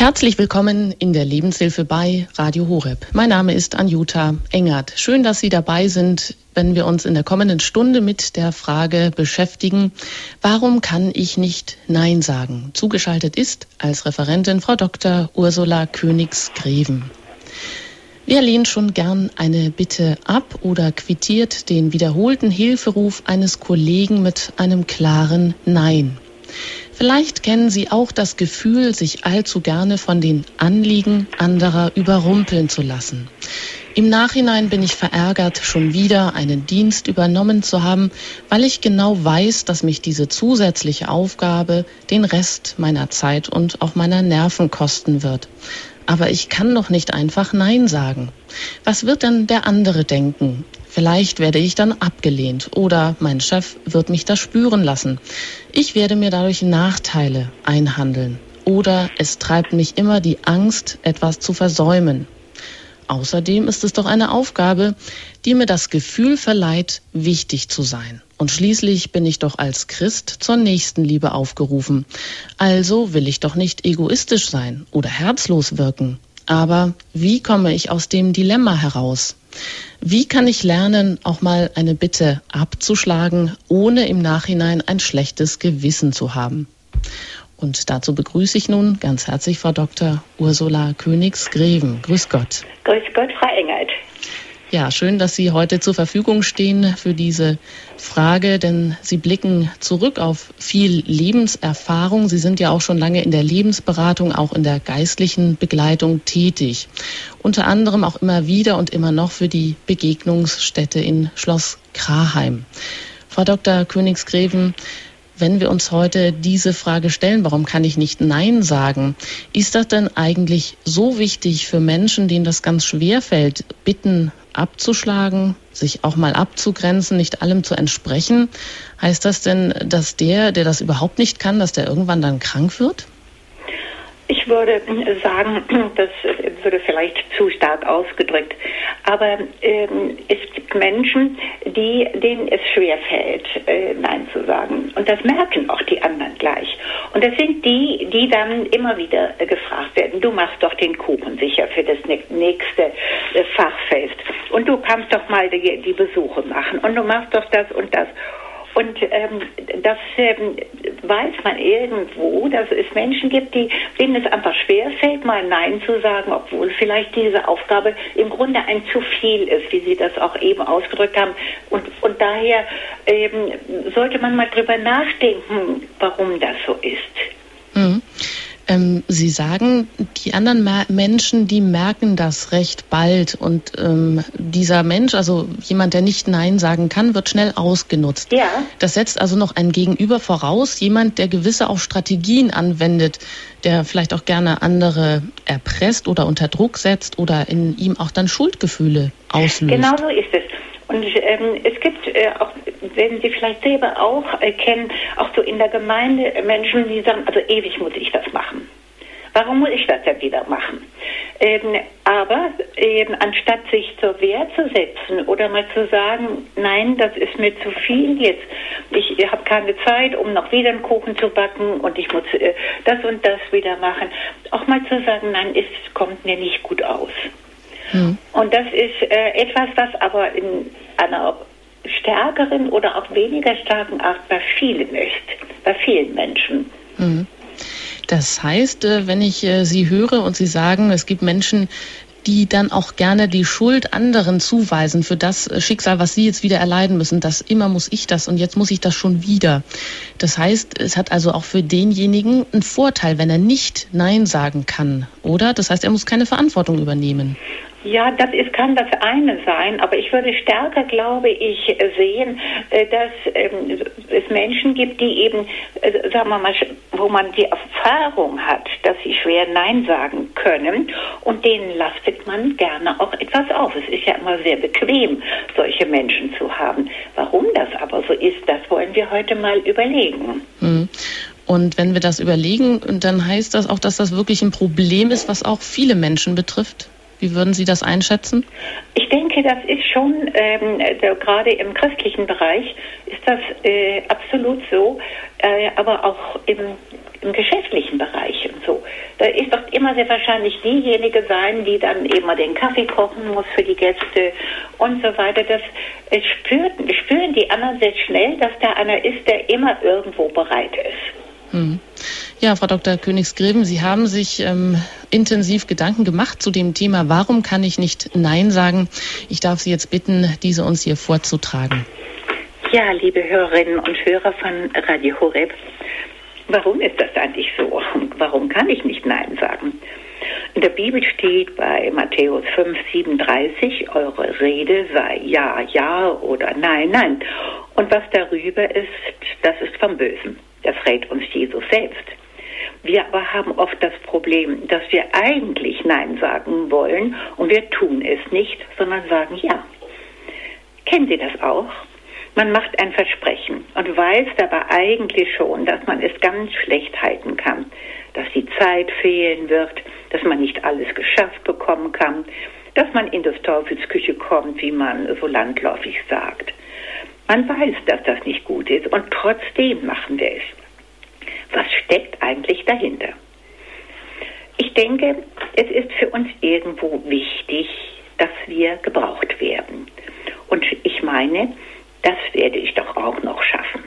Herzlich willkommen in der Lebenshilfe bei Radio Horeb. Mein Name ist Anjuta Engert. Schön, dass Sie dabei sind, wenn wir uns in der kommenden Stunde mit der Frage beschäftigen, warum kann ich nicht Nein sagen? Zugeschaltet ist als Referentin Frau Dr. Ursula Königs-Greven. Wer lehnt schon gern eine Bitte ab oder quittiert den wiederholten Hilferuf eines Kollegen mit einem klaren Nein? Vielleicht kennen Sie auch das Gefühl, sich allzu gerne von den Anliegen anderer überrumpeln zu lassen. Im Nachhinein bin ich verärgert, schon wieder einen Dienst übernommen zu haben, weil ich genau weiß, dass mich diese zusätzliche Aufgabe den Rest meiner Zeit und auch meiner Nerven kosten wird. Aber ich kann doch nicht einfach Nein sagen. Was wird denn der andere denken? Vielleicht werde ich dann abgelehnt oder mein Chef wird mich das spüren lassen. Ich werde mir dadurch Nachteile einhandeln oder es treibt mich immer die Angst, etwas zu versäumen. Außerdem ist es doch eine Aufgabe, die mir das Gefühl verleiht, wichtig zu sein. Und schließlich bin ich doch als Christ zur Nächstenliebe aufgerufen. Also will ich doch nicht egoistisch sein oder herzlos wirken. Aber wie komme ich aus dem Dilemma heraus? Wie kann ich lernen, auch mal eine Bitte abzuschlagen, ohne im Nachhinein ein schlechtes Gewissen zu haben? Und dazu begrüße ich nun ganz herzlich Frau Dr. Ursula Königs-Greven. Grüß Gott. Grüß Gott, Frau Engert. Ja, schön, dass Sie heute zur Verfügung stehen für diese Frage, denn Sie blicken zurück auf viel Lebenserfahrung. Sie sind ja auch schon lange in der Lebensberatung, auch in der geistlichen Begleitung tätig. Unter anderem auch immer wieder und immer noch für die Begegnungsstätte in Schloss Kraheim. Frau Dr. Königs-Greven, wenn wir uns heute diese Frage stellen, warum kann ich nicht Nein sagen, ist das denn eigentlich so wichtig für Menschen, denen das ganz schwer fällt, Bitten abzuschlagen, sich auch mal abzugrenzen, nicht allem zu entsprechen? Heißt das denn, dass der das überhaupt nicht kann, dass der irgendwann dann krank wird? Ich würde sagen, das würde vielleicht zu stark ausgedrückt, aber es gibt Menschen, denen es schwerfällt, Nein zu sagen. Und das merken auch die anderen gleich. Und das sind die dann immer wieder gefragt werden, du machst doch den Kuchen sicher für das nächste Fachfest. Und du kannst doch mal die Besuche machen. Und du machst doch das und das. Und das weiß man irgendwo, dass es Menschen gibt, denen es einfach schwerfällt, mal Nein zu sagen, obwohl vielleicht diese Aufgabe im Grunde ein zu viel ist, wie Sie das auch eben ausgedrückt haben. Und daher sollte man mal drüber nachdenken, warum das so ist. Mhm. Sie sagen, die anderen Menschen, die merken das recht bald und dieser Mensch, also jemand, der nicht Nein sagen kann, wird schnell ausgenutzt. Ja. Das setzt also noch ein Gegenüber voraus, jemand, der gewisse auch Strategien anwendet, der vielleicht auch gerne andere erpresst oder unter Druck setzt oder in ihm auch dann Schuldgefühle auslöst. Genau so ist es. Und es gibt auch, werden Sie vielleicht selber auch kennen, auch so in der Gemeinde Menschen, die sagen, also ewig muss ich das machen. Warum muss ich das denn wieder machen? Aber anstatt sich zur Wehr zu setzen oder mal zu sagen, nein, das ist mir zu viel jetzt. Ich habe keine Zeit, um noch wieder einen Kuchen zu backen und ich muss das und das wieder machen. Auch mal zu sagen, nein, es kommt mir nicht gut aus. Und das ist etwas, was aber in einer stärkeren oder auch weniger starken Art bei vielen ist, bei vielen Menschen. Das heißt, wenn ich Sie höre und Sie sagen, es gibt Menschen, die dann auch gerne die Schuld anderen zuweisen für das Schicksal, was sie jetzt wieder erleiden müssen, dass immer muss ich das und jetzt muss ich das schon wieder. Das heißt, es hat also auch für denjenigen einen Vorteil, wenn er nicht Nein sagen kann, oder? Das heißt, er muss keine Verantwortung übernehmen. Ja, kann das eine sein, aber ich würde stärker, glaube ich, sehen, dass es Menschen gibt, die eben, sagen wir mal, wo man die Erfahrung hat, dass sie schwer Nein sagen können und denen lastet man gerne auch etwas auf. Es ist ja immer sehr bequem, solche Menschen zu haben. Warum das aber so ist, das wollen wir heute mal überlegen. Und wenn wir das überlegen, dann heißt das auch, dass das wirklich ein Problem ist, was auch viele Menschen betrifft? Wie würden Sie das einschätzen? Ich denke, das ist schon, gerade im christlichen Bereich ist das absolut so, aber auch im geschäftlichen Bereich und so. Da ist doch immer sehr wahrscheinlich diejenige sein, die dann eben mal den Kaffee kochen muss für die Gäste und so weiter. Das spüren die anderen sehr schnell, dass da einer ist, der immer irgendwo bereit ist. Hm. Ja, Frau Dr. Königsgräben, Sie haben sich intensiv Gedanken gemacht zu dem Thema, warum kann ich nicht Nein sagen? Ich darf Sie jetzt bitten, diese uns hier vorzutragen. Ja, liebe Hörerinnen und Hörer von Radio Horeb, warum ist das eigentlich so? Warum kann ich nicht Nein sagen? In der Bibel steht bei Matthäus 5,37, eure Rede sei ja, ja oder nein, nein. Und was darüber ist, das ist vom Bösen. Das rät uns Jesus selbst. Wir aber haben oft das Problem, dass wir eigentlich Nein sagen wollen und wir tun es nicht, sondern sagen Ja. Kennen Sie das auch? Man macht ein Versprechen und weiß dabei eigentlich schon, dass man es ganz schlecht halten kann, dass die Zeit fehlen wird, dass man nicht alles geschafft bekommen kann, dass man in des Teufels Küche kommt, wie man so landläufig sagt. Man weiß, dass das nicht gut ist und trotzdem machen wir es. Was steckt eigentlich dahinter? Ich denke, es ist für uns irgendwo wichtig, dass wir gebraucht werden. Und ich meine, das werde ich doch auch noch schaffen.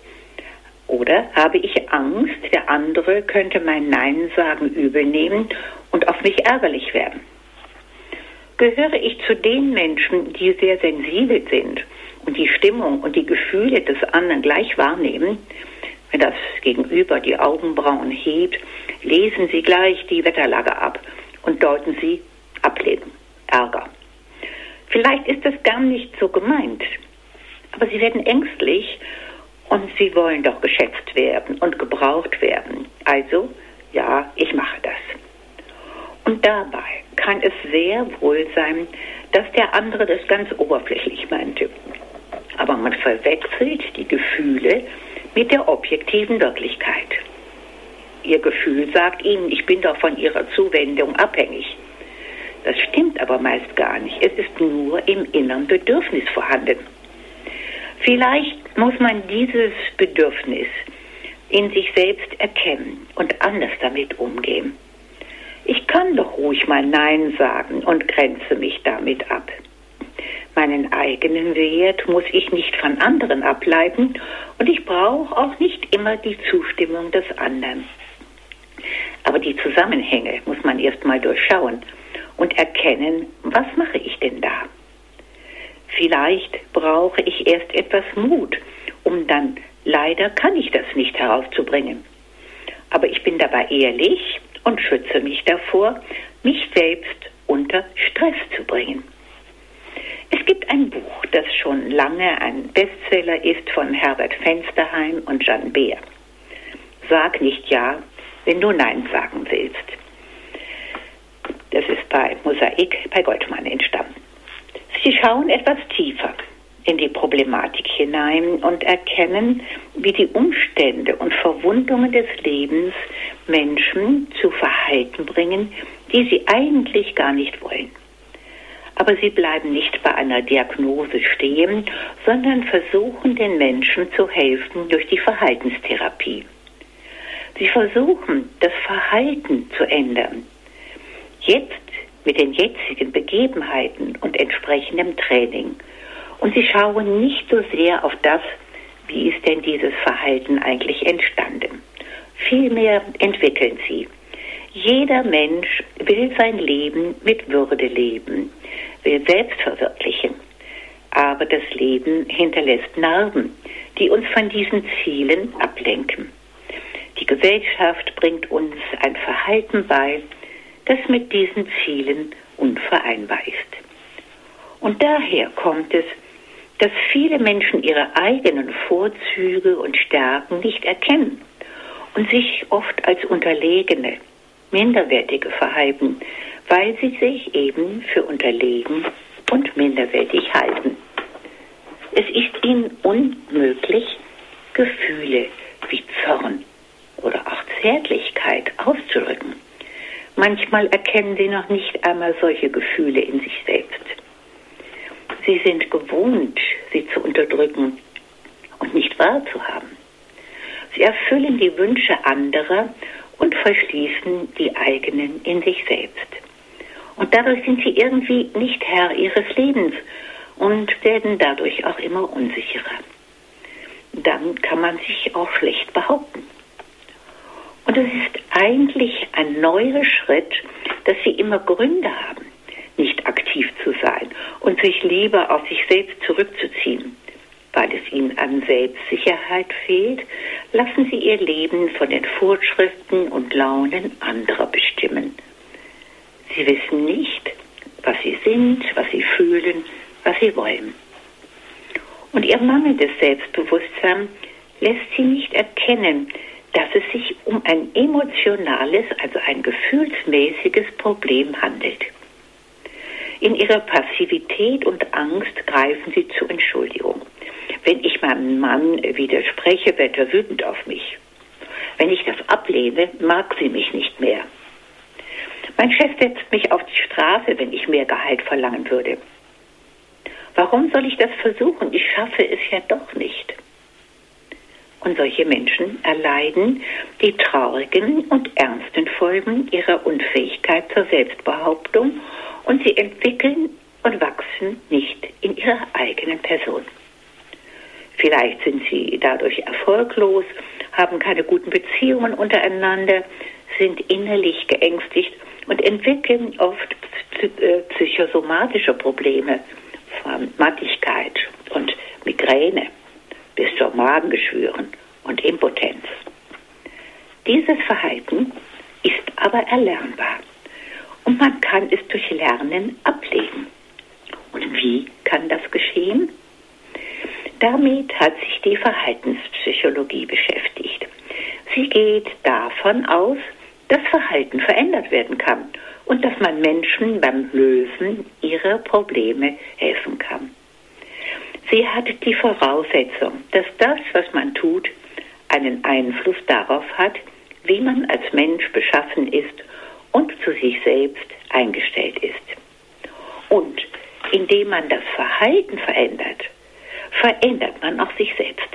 Oder habe ich Angst, der andere könnte mein Nein sagen übel nehmen und auf mich ärgerlich werden? Gehöre ich zu den Menschen, die sehr sensibel sind und die Stimmung und die Gefühle des anderen gleich wahrnehmen? Wenn das Gegenüber die Augenbrauen hebt, lesen Sie gleich die Wetterlage ab und deuten Sie Ablehnung, Ärger. Vielleicht ist das gar nicht so gemeint, aber Sie werden ängstlich und Sie wollen doch geschätzt werden und gebraucht werden. Also, ja, ich mache das. Und dabei kann es sehr wohl sein, dass der andere das ganz oberflächlich meinte. Aber man verwechselt die Gefühle mit der objektiven Wirklichkeit. Ihr Gefühl sagt Ihnen, ich bin doch von Ihrer Zuwendung abhängig. Das stimmt aber meist gar nicht. Es ist nur im inneren Bedürfnis vorhanden. Vielleicht muss man dieses Bedürfnis in sich selbst erkennen und anders damit umgehen. Ich kann doch ruhig mal Nein sagen und grenze mich damit ab. Meinen eigenen Wert muss ich nicht von anderen ableiten und ich brauche auch nicht immer die Zustimmung des anderen. Aber die Zusammenhänge muss man erst mal durchschauen und erkennen, was mache ich denn da? Vielleicht brauche ich erst etwas Mut, um dann, leider kann ich das nicht herauszubringen. Aber ich bin dabei ehrlich und schütze mich davor, mich selbst unter Stress zu bringen. Es gibt ein Buch, das schon lange ein Bestseller ist von Herbert Fensterheim und Jan Beer. Sag nicht Ja, wenn du Nein sagen willst. Das ist bei Mosaik bei Goldmann entstanden. Sie schauen etwas tiefer in die Problematik hinein und erkennen, wie die Umstände und Verwundungen des Lebens Menschen zu Verhalten bringen, die sie eigentlich gar nicht wollen. Aber sie bleiben nicht bei einer Diagnose stehen, sondern versuchen den Menschen zu helfen durch die Verhaltenstherapie. Sie versuchen, das Verhalten zu ändern. Jetzt mit den jetzigen Begebenheiten und entsprechendem Training. Und sie schauen nicht so sehr auf das, wie ist denn dieses Verhalten eigentlich entstanden. Vielmehr entwickeln sie. Jeder Mensch will sein Leben mit Würde leben, will selbst verwirklichen. Aber das Leben hinterlässt Narben, die uns von diesen Zielen ablenken. Die Gesellschaft bringt uns ein Verhalten bei, das mit diesen Zielen unvereinbar ist. Und daher kommt es, dass viele Menschen ihre eigenen Vorzüge und Stärken nicht erkennen und sich oft als Unterlegene, Minderwertige verhalten, weil sie sich eben für unterlegen und minderwertig halten. Es ist ihnen unmöglich, Gefühle wie Zorn oder auch Zärtlichkeit auszudrücken, Manchmal erkennen sie noch nicht einmal solche Gefühle in sich selbst. Sie sind gewohnt, sie zu unterdrücken und nicht wahrzuhaben. Sie erfüllen die Wünsche anderer und verschließen die eigenen in sich selbst. Und dadurch sind sie irgendwie nicht Herr ihres Lebens und werden dadurch auch immer unsicherer. Dann kann man sich auch schlecht behaupten. Und es ist eigentlich ein neuer Schritt, dass sie immer Gründe haben, nicht aktiv zu sein und sich lieber auf sich selbst zurückzuziehen. Weil es ihnen an Selbstsicherheit fehlt, lassen sie ihr Leben von den Vorschriften und Launen anderer bestimmen. Sie wissen nicht, was sie sind, was sie fühlen, was sie wollen. Und ihr mangelndes Selbstbewusstsein lässt sie nicht erkennen, dass es sich um ein emotionales, also ein gefühlsmäßiges Problem handelt. In ihrer Passivität und Angst greifen sie zur Entschuldigung. Wenn ich meinem Mann widerspreche, wird er wütend auf mich. Wenn ich das ablehne, mag sie mich nicht mehr. Mein Chef setzt mich auf die Straße, wenn ich mehr Gehalt verlangen würde. Warum soll ich das versuchen? Ich schaffe es ja doch nicht. Und solche Menschen erleiden die traurigen und ernsten Folgen ihrer Unfähigkeit zur Selbstbehauptung und sie entwickeln und wachsen nicht in ihrer eigenen Person. Vielleicht sind sie dadurch erfolglos, haben keine guten Beziehungen untereinander, sind innerlich geängstigt und entwickeln oft psychosomatische Probleme von Mattigkeit und Migräne bis zu Magengeschwüren und Impotenz. Dieses Verhalten ist aber erlernbar und man kann es durch Lernen ablegen. Und wie kann das geschehen? Damit hat sich die Verhaltenspsychologie beschäftigt. Sie geht davon aus, dass Verhalten verändert werden kann und dass man Menschen beim Lösen ihrer Probleme helfen kann. Sie hat die Voraussetzung, dass das, was man tut, einen Einfluss darauf hat, wie man als Mensch beschaffen ist und zu sich selbst eingestellt ist. Und indem man das Verhalten verändert, verändert man auch sich selbst.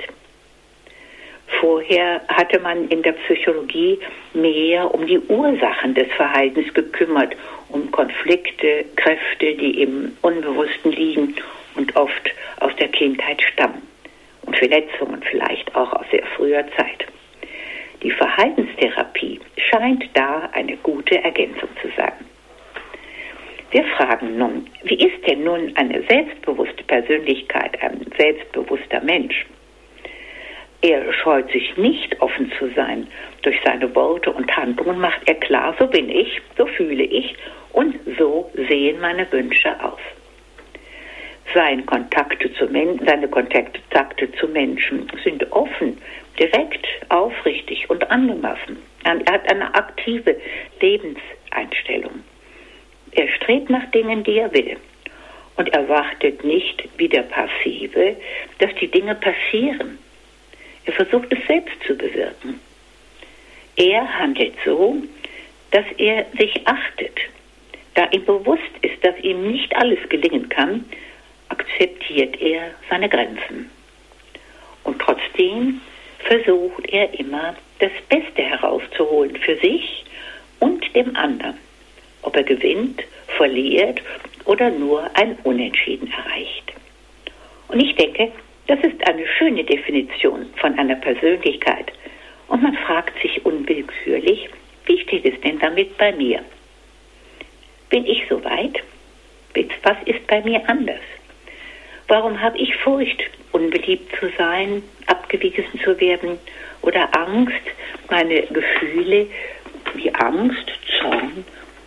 Vorher hatte man in der Psychologie mehr um die Ursachen des Verhaltens gekümmert, um Konflikte, Kräfte, die im Unbewussten liegen und oft aus der Kindheit stammen und Verletzungen vielleicht auch aus sehr früher Zeit. Die Verhaltenstherapie scheint da eine gute Ergänzung zu sein. Wir fragen nun, wie ist denn nun eine selbstbewusste Persönlichkeit, ein selbstbewusster Mensch? Er scheut sich nicht, offen zu sein. Durch seine Worte und Handlungen macht er klar, so bin ich, so fühle ich und so sehen meine Wünsche aus. Seine Kontakte zu Menschen sind offen, direkt, aufrichtig und angemessen. Er hat eine aktive Lebenseinstellung. Er strebt nach Dingen, die er will. Und erwartet nicht wie der Passive, dass die Dinge passieren. Er versucht es selbst zu bewirken. Er handelt so, dass er sich achtet. Da ihm bewusst ist, dass ihm nicht alles gelingen kann, akzeptiert er seine Grenzen. Und trotzdem versucht er immer, das Beste herauszuholen für sich und dem anderen. Ob er gewinnt, verliert oder nur ein Unentschieden erreicht. Und ich denke, das ist eine schöne Definition von einer Persönlichkeit. Und man fragt sich unwillkürlich, wie steht es denn damit bei mir? Bin ich so weit? Was ist bei mir anders? Warum habe ich Furcht, unbeliebt zu sein, abgewiesen zu werden oder Angst, meine Gefühle wie Angst, Zorn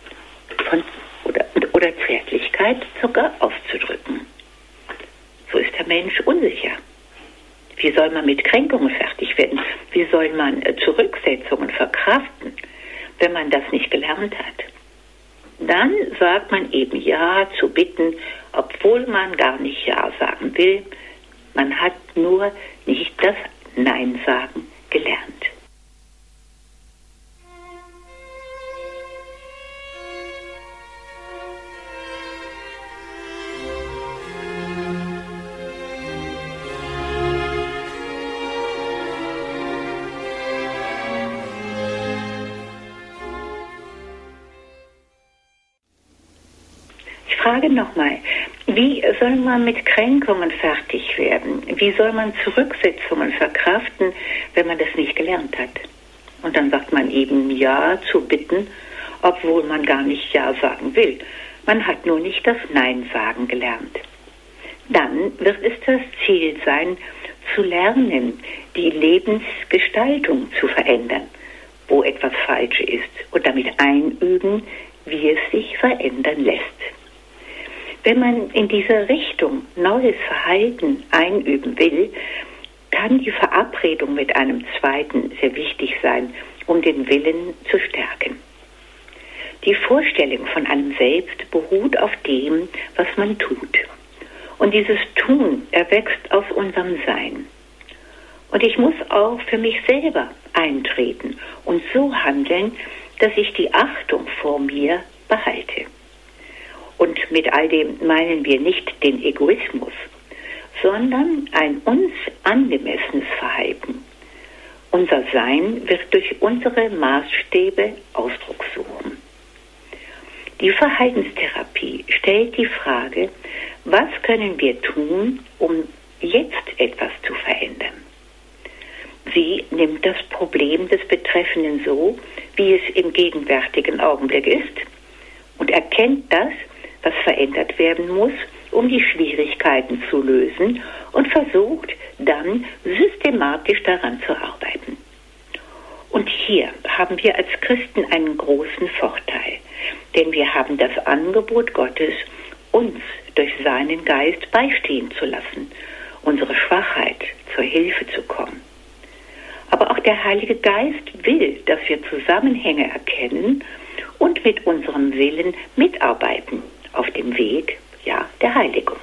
oder Zärtlichkeit sogar auszudrücken? So ist der Mensch unsicher. Wie soll man mit Kränkungen fertig werden? Wie soll man Zurücksetzungen verkraften, wenn man das nicht gelernt hat? Dann sagt man eben Ja zu Bitten, obwohl man gar nicht Ja sagen will. Man hat nur nicht das Nein sagen gelernt. frage nochmal, wie soll man mit Kränkungen fertig werden? Wie soll man Zurücksetzungen verkraften, wenn man das nicht gelernt hat? Und dann sagt man eben Ja zu bitten, obwohl man gar nicht Ja sagen will. Man hat nur nicht das Nein sagen gelernt. Dann wird es das Ziel sein, zu lernen, die Lebensgestaltung zu verändern, wo etwas falsch ist, und damit einüben, wie es sich verändern lässt. Wenn man in diese Richtung neues Verhalten einüben will, kann die Verabredung mit einem Zweiten sehr wichtig sein, um den Willen zu stärken. Die Vorstellung von einem Selbst beruht auf dem, was man tut. Und dieses Tun erwächst aus unserem Sein. Und ich muss auch für mich selber eintreten und so handeln, dass ich die Achtung vor mir behalte. Und mit all dem meinen wir nicht den Egoismus, sondern ein uns angemessenes Verhalten. Unser Sein wird durch unsere Maßstäbe Ausdruck suchen. Die Verhaltenstherapie stellt die Frage, was können wir tun, um jetzt etwas zu verändern? Sie nimmt das Problem des Betreffenden so, wie es im gegenwärtigen Augenblick ist, und erkennt das, was verändert werden muss, um die Schwierigkeiten zu lösen, und versucht dann systematisch daran zu arbeiten. Und hier haben wir als Christen einen großen Vorteil, denn wir haben das Angebot Gottes, uns durch seinen Geist beistehen zu lassen, unsere Schwachheit zur Hilfe zu kommen. Aber auch der Heilige Geist will, dass wir Zusammenhänge erkennen und mit unserem Willen mitarbeiten auf dem Weg, der Heiligung.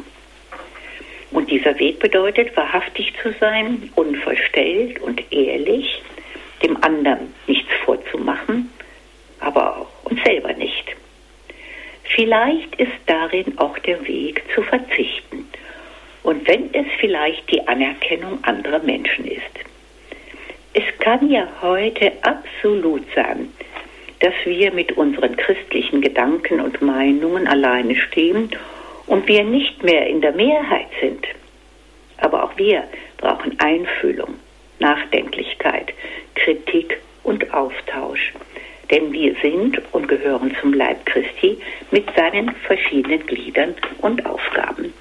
Und dieser Weg bedeutet, wahrhaftig zu sein, unverstellt und ehrlich, dem anderen nichts vorzumachen, aber auch uns selber nicht. Vielleicht ist darin auch der Weg zu verzichten. Und wenn es vielleicht die Anerkennung anderer Menschen ist. Es kann ja heute absolut sein, dass wir mit unseren christlichen Gedanken und Meinungen alleine stehen und wir nicht mehr in der Mehrheit sind. Aber auch wir brauchen Einfühlung, Nachdenklichkeit, Kritik und Austausch. Denn wir sind und gehören zum Leib Christi mit seinen verschiedenen Gliedern und Aufgaben.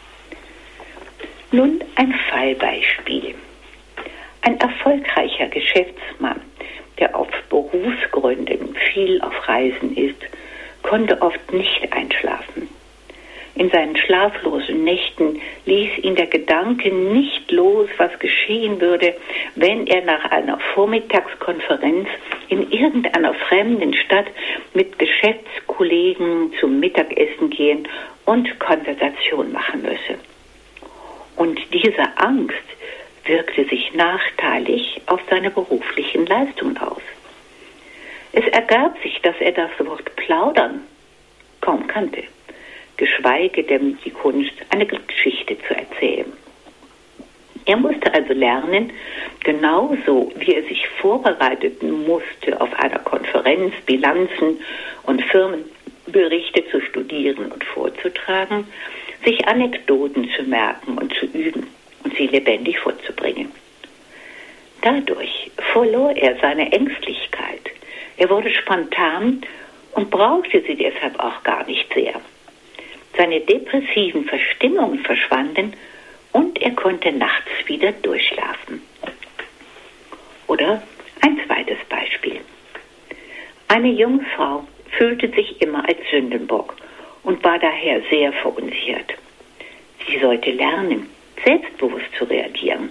Nun ein Fallbeispiel. Ein erfolgreicher Geschäftsmann, der auf Berufsgründen viel auf Reisen ist, konnte oft nicht einschlafen. In seinen schlaflosen Nächten ließ ihn der Gedanke nicht los, was geschehen würde, wenn er nach einer Vormittagskonferenz in irgendeiner fremden Stadt mit Geschäftskollegen zum Mittagessen gehen und Konversation machen müsse. Und diese Angst wirkte sich nachteilig auf seine beruflichen Leistungen aus. Es ergab sich, dass er das Wort plaudern kaum kannte, geschweige denn die Kunst, eine Geschichte zu erzählen. Er musste also lernen, genauso wie er sich vorbereiten musste, auf einer Konferenz Bilanzen und Firmenberichte zu studieren und vorzutragen, sich Anekdoten zu merken und zu üben und sie lebendig vorzubringen. Dadurch verlor er seine Ängstlichkeit. Er wurde spontan und brauchte sie deshalb auch gar nicht sehr. Seine depressiven Verstimmungen verschwanden und er konnte nachts wieder durchschlafen. Oder ein zweites Beispiel. Eine junge Frau fühlte sich immer als Sündenbock und war daher sehr verunsichert. Sie sollte lernen, selbstbewusst zu reagieren.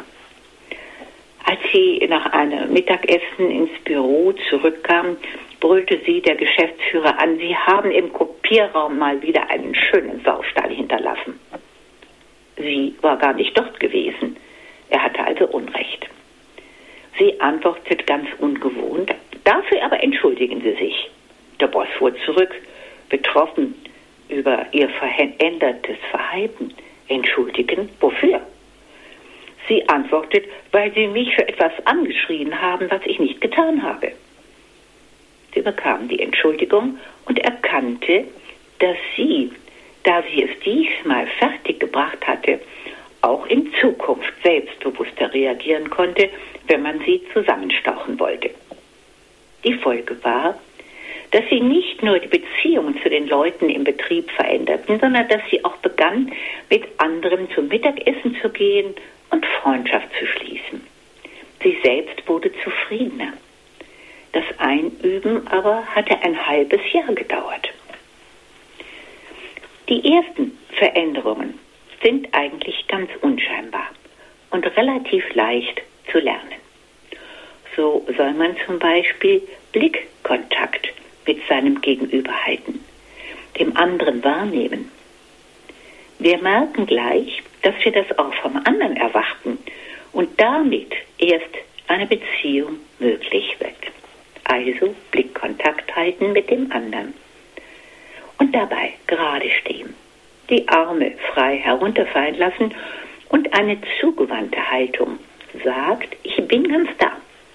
Als sie nach einem Mittagessen ins Büro zurückkam, brüllte sie der Geschäftsführer an, Sie haben im Kopierraum mal wieder einen schönen Saustall hinterlassen. Sie war gar nicht dort gewesen. Er hatte also Unrecht. Sie antwortete ganz ungewohnt, dafür aber entschuldigen Sie sich. Der Boss fuhr zurück, betroffen über ihr verändertes Verhalten. Entschuldigen? Wofür? Sie antwortet, weil Sie mich für etwas angeschrien haben, was ich nicht getan habe. Sie bekam die Entschuldigung und erkannte, dass sie da sie es diesmal fertiggebracht hatte, auch in Zukunft selbstbewusster reagieren konnte, wenn man sie zusammenstauchen wollte. Die Folge war, dass sie nicht nur die Beziehungen zu den Leuten im Betrieb veränderten, sondern dass sie auch begann, mit anderen zum Mittagessen zu gehen und Freundschaft zu schließen. Sie selbst wurde zufriedener. Das Einüben aber hatte ein halbes Jahr gedauert. Die ersten Veränderungen sind eigentlich ganz unscheinbar und relativ leicht zu lernen. So soll man zum Beispiel Blickkontakt mit seinem Gegenüber halten, dem anderen wahrnehmen. Wir merken gleich, dass wir das auch vom anderen erwarten und damit erst eine Beziehung möglich wird. Also Blickkontakt halten mit dem anderen. Und dabei gerade stehen, die Arme frei herunterfallen lassen und eine zugewandte Haltung sagt, ich bin ganz da.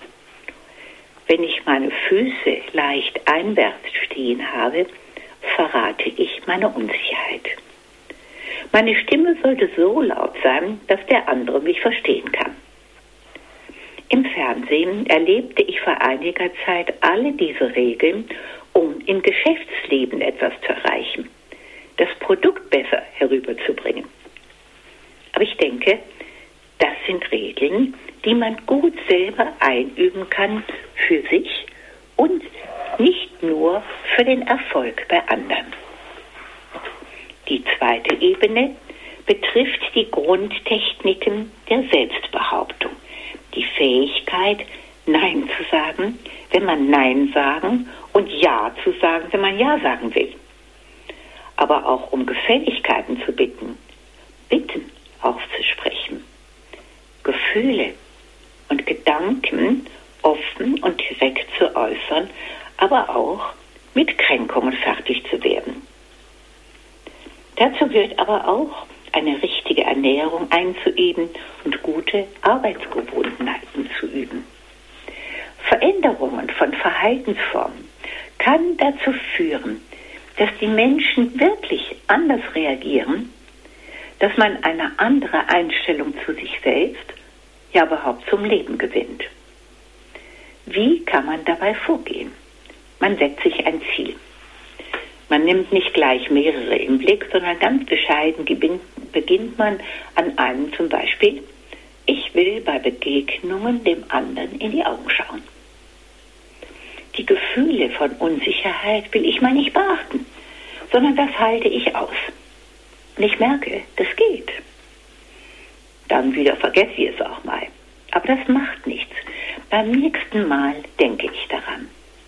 Wenn ich meine Füße leicht einwärts stehen habe, verrate ich meine Unsicherheit. Meine Stimme sollte so laut sein, dass der andere mich verstehen kann. Im Fernsehen erlebte ich vor einiger Zeit alle diese Regeln, um im Geschäftsleben etwas zu erreichen, das Produkt besser herüberzubringen. Aber ich denke, das sind Regeln, die man gut selber einüben kann für sich und nicht nur für den Erfolg bei anderen. Die zweite Ebene betrifft die Grundtechniken der Selbstbehauptung, die Fähigkeit, Nein zu sagen, wenn man Nein sagen und Ja zu sagen, wenn man Ja sagen will. Aber auch um Gefälligkeiten zu bitten, Bitten auszusprechen, Gefühle und Gedanken offen und direkt zu äußern, aber auch mit Kränkungen fertig zu werden. Dazu gehört aber auch, eine richtige Ernährung einzuüben und gute Arbeitsgewohnheiten zu üben. Veränderungen von Verhaltensformen kann dazu führen, dass die Menschen wirklich anders reagieren, dass man eine andere Einstellung zu sich selbst, ja überhaupt zum Leben gewinnt. Wie kann man dabei vorgehen? Man setzt sich ein Ziel. Man nimmt nicht gleich mehrere im Blick, sondern ganz bescheiden beginnt man an einem zum Beispiel, ich will bei Begegnungen dem anderen in die Augen schauen. Die Gefühle von Unsicherheit will ich mal nicht beachten, sondern das halte ich aus. Und ich merke, das geht. Dann wieder vergesse ich es auch mal. Aber das macht nichts. Beim nächsten Mal denke ich daran.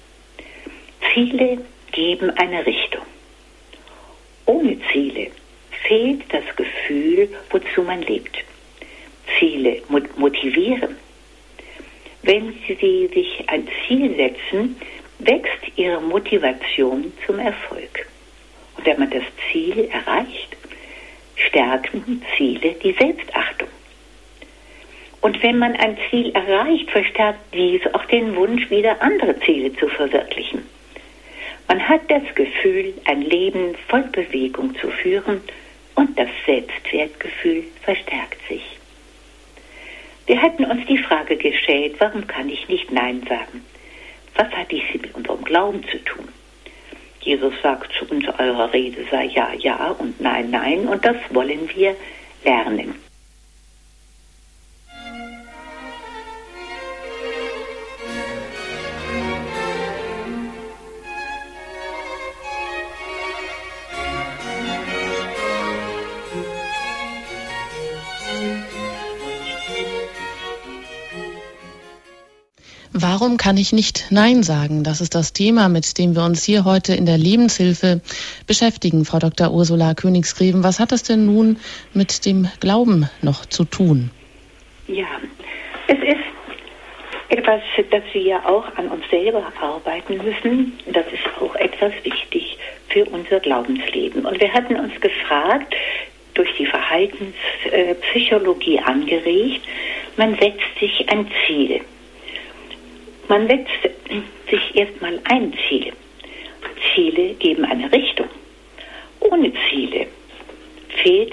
Ziele geben eine Richtung. Ohne Ziele fehlt das Gefühl, wozu man lebt. Ziele motivieren. Wenn Sie sich ein Ziel setzen, wächst Ihre Motivation zum Erfolg. Und wenn man das Ziel erreicht, stärken Ziele die Selbstachtung. Und wenn man ein Ziel erreicht, verstärkt dies auch den Wunsch, wieder andere Ziele zu verwirklichen. Man hat das Gefühl, ein Leben voll Bewegung zu führen und das Selbstwertgefühl verstärkt sich. Wir hatten uns die Frage gestellt, warum kann ich nicht Nein sagen? Was hat dies mit unserem Glauben zu tun? Jesus sagt zu uns, eurer Rede sei ja, ja und nein, nein, und das wollen wir lernen. Warum kann ich nicht Nein sagen? Das ist das Thema, mit dem wir uns hier heute in der Lebenshilfe beschäftigen. Frau Dr. Ursula Königsgräben, was hat das denn nun mit dem Glauben noch zu tun? Ja, es ist etwas, das wir auch an uns selber arbeiten müssen. Das ist auch etwas wichtig für unser Glaubensleben. Und wir hatten uns gefragt, durch die Verhaltenspsychologie angeregt, man setzt sich ein Ziel. Man setzt sich erstmal ein Ziel. Ziele geben eine Richtung. Ohne Ziele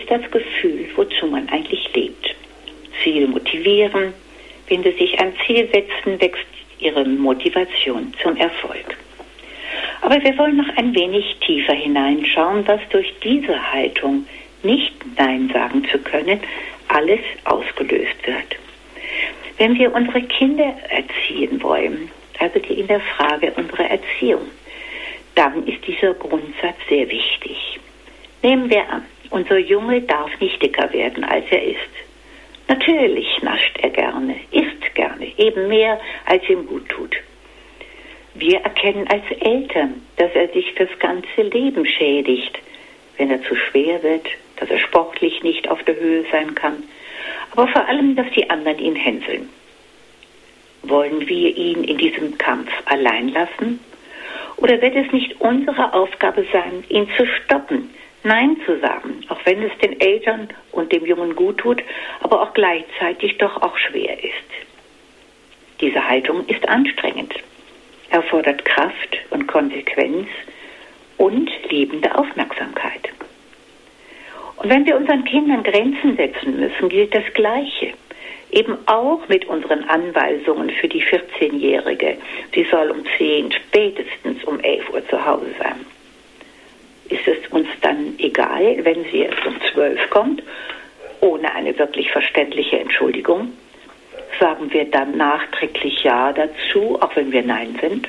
das Gefühl, wozu man eigentlich lebt. Ziel motivieren. Wenn sie sich ein Ziel setzen, wächst ihre Motivation zum Erfolg. Aber wir wollen noch ein wenig tiefer hineinschauen, was durch diese Haltung, nicht Nein sagen zu können, alles ausgelöst wird. Wenn wir unsere Kinder erziehen wollen, also in der Frage unserer Erziehung, dann ist dieser Grundsatz sehr wichtig. Nehmen wir an, unser Junge darf nicht dicker werden, als er ist. Natürlich nascht er gerne, isst gerne, eben mehr, als ihm gut tut. Wir erkennen als Eltern, dass er sich fürs ganze Leben schädigt, wenn er zu schwer wird, dass er sportlich nicht auf der Höhe sein kann, aber vor allem, dass die anderen ihn hänseln. Wollen wir ihn in diesem Kampf allein lassen? Oder wird es nicht unsere Aufgabe sein, ihn zu stoppen, Nein zu sagen, auch wenn es den Eltern und dem Jungen gut tut, aber auch gleichzeitig doch auch schwer ist? Diese Haltung ist anstrengend, erfordert Kraft und Konsequenz und liebende Aufmerksamkeit. Und wenn wir unseren Kindern Grenzen setzen müssen, gilt das Gleiche. Eben auch mit unseren Anweisungen für die 14-Jährige. Sie soll um 10, spätestens um 11 Uhr zu Hause sein. Ist es uns dann egal, wenn sie erst um 12 kommt, ohne eine wirklich verständliche Entschuldigung? Sagen wir dann nachträglich Ja dazu, auch wenn wir Nein sind?